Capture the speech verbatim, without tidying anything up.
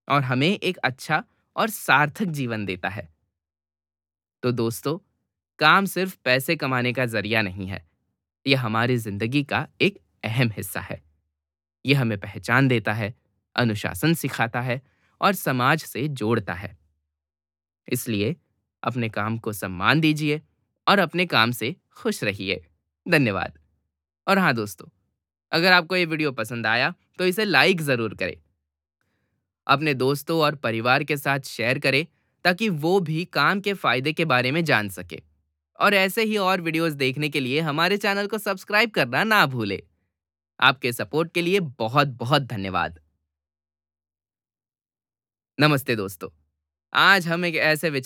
और हमें एक अच्छा और सार्थक जीवन देता है। तो दोस्तों, काम सिर्फ पैसे कमाने का जरिया नहीं है, यह हमारी जिंदगी का एक अहम हिस्सा है। यह हमें पहचान देता है, अनुशासन सिखाता है और समाज से जोड़ता है। इसलिए अपने काम को सम्मान दीजिए और अपने काम से खुश रहिए। धन्यवाद। और हाँ दोस्तों, अगर आपको ये वीडियो पसंद आया तो इसे लाइक ज़रूर करें। अपने दोस्तों और परिवार के साथ शेयर करें ताकि वो भी काम के फायदे के बारे में जान सके। और ऐसे ही और वीडियोस देखने के लिए हमारे चैनल को सब्सक्राइब करना ना भूलें। आपके सपोर्ट के लिए बहुत बहुत धन्यवाद। नमस्ते दोस्तों। आज हम एक ऐसे विचार